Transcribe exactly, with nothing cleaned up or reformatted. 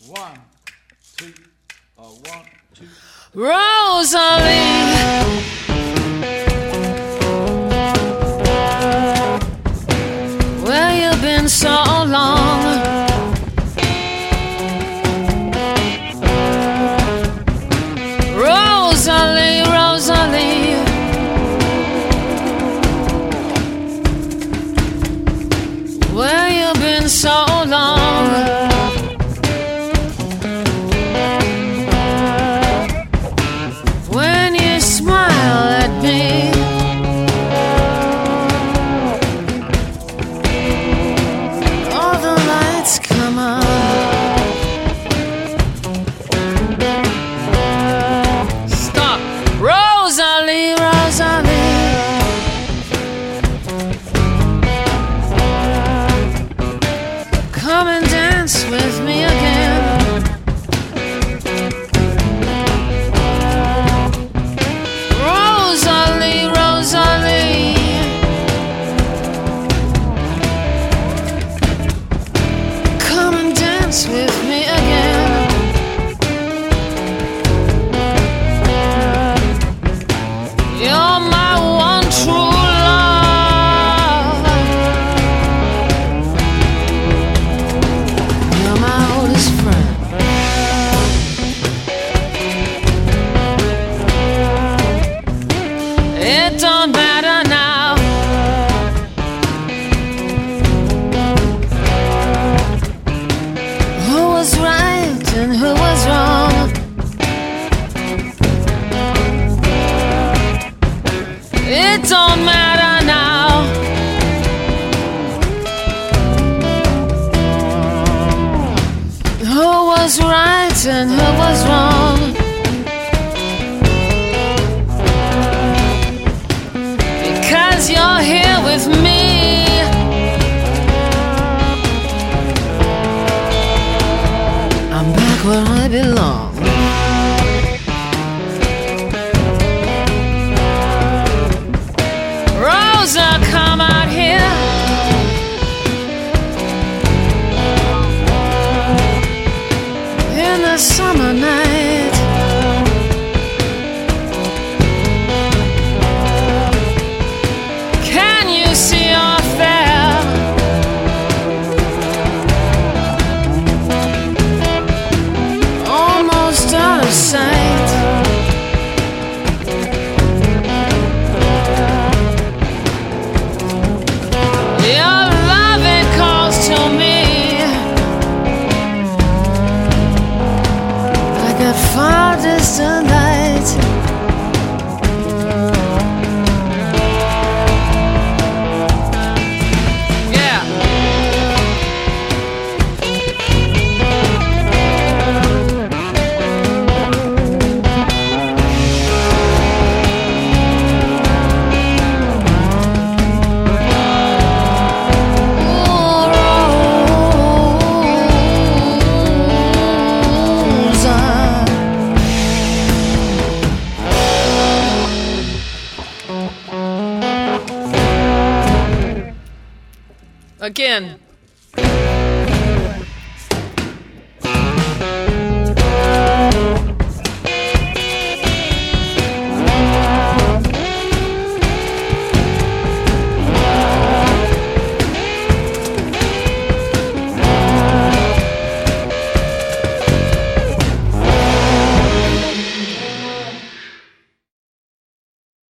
One, two, uh, one, two. Rosalie, where you been so long? Rosalie, Rosalie, where you been so long? When you smile at me, all the lights come on. Stop. Rosalie, Rosalie, come and dance with me again. Rosalie, Rosalie, come and dance with me again. You're my one true love. You're my oldest friend. It don't matter now. Who was right and who was wrong? It don't matter now. Who was right and who was wrong? Because you're here with me. I'm back where I belong. Rosa, come out here. In the summer night, can you see our fair? Almost out of sight. Your loving calls to me like a far distant light. Yeah. Again.